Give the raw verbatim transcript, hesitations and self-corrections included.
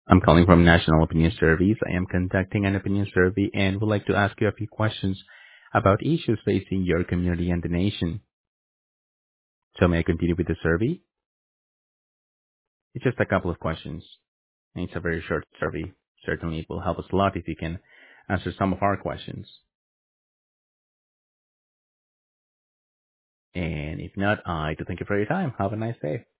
I'm calling from National Opinion Surveys. I am conducting an opinion survey and would like to ask you a few questions about issues facing your community and the nation. So may I continue with the survey? It's just a couple of questions, and it's a very short survey. Certainly it will help us a lot if you can answer some of our questions. And if not, I do thank you for your time. Have a nice day.